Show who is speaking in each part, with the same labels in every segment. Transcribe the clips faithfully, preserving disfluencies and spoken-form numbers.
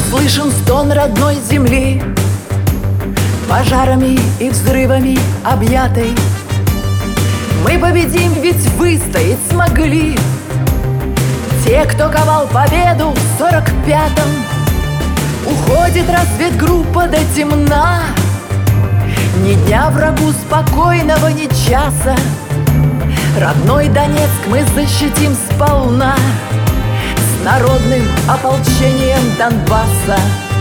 Speaker 1: Слышен стон родной земли, пожарами и взрывами объятой. Мы победим, ведь выстоять смогли те, кто ковал победу в сорок пятом. Уходит разведгруппа до темна, ни дня врагу спокойного, ни часа. Родной Донецк мы защитим сполна с народным ополчением Донбасса.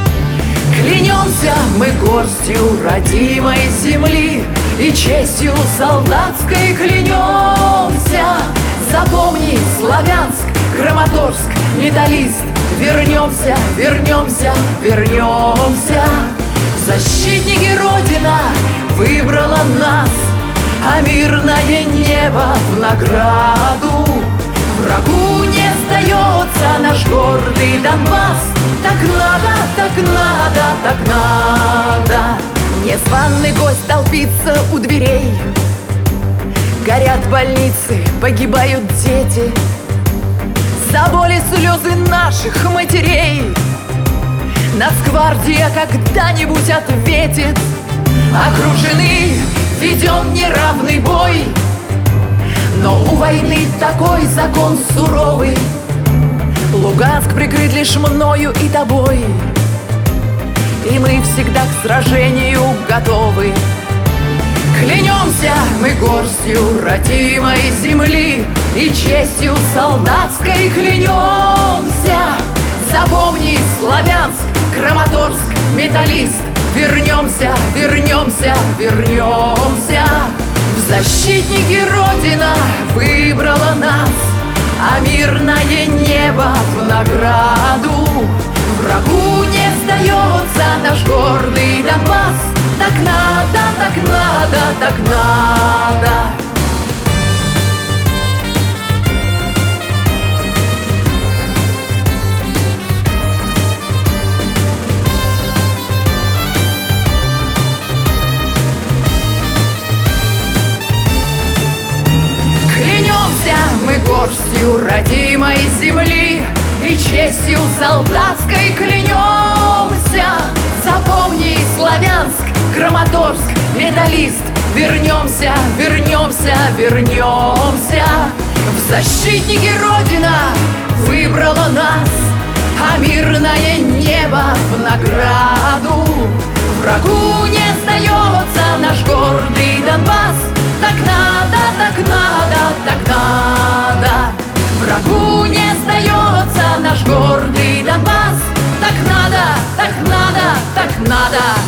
Speaker 1: Клянемся мы горстью родимой земли и честью солдатской клянемся. Запомни, Славянск, Краматорск, Металлист, вернемся, вернемся, вернемся. Защитники Родина выбрала нас, а мирное небо в награду. Врагу не сдается наш гордый Донбасс. Так надо, так надо, так надо. Незваный гость толпится у дверей. Горят больницы, погибают дети. За боли слезы наших матерей Нацгвардия когда-нибудь ответит. Окружены, ведем неравный бой, но у войны такой закон суровый. Луганск прикрыт лишь мною и тобой, и мы всегда к сражению готовы. Клянемся мы горстью родимой земли и честью солдатской клянемся. Запомни, Славянск, Краматорск, Металлист, вернемся, вернемся, вернемся. В защитники Родина выбрала нас, а мирное небо в награду. Врагу не сдается наш гордый Донбасс. Так надо, так надо, так надо. Клянемся мы горстью родимой земли и честью солдатской клянемся. Запомни, Славянск, Краматорск, Металлист, вернемся, вернемся, вернемся. В защитники Родина выбрала нас, а мирное небо в награду. Врагу не сдается наш гордый Донбасс. Так надо, так надо, так надо. Врагу не сдается наш гордый Донбасс. Так надо, так надо, так надо.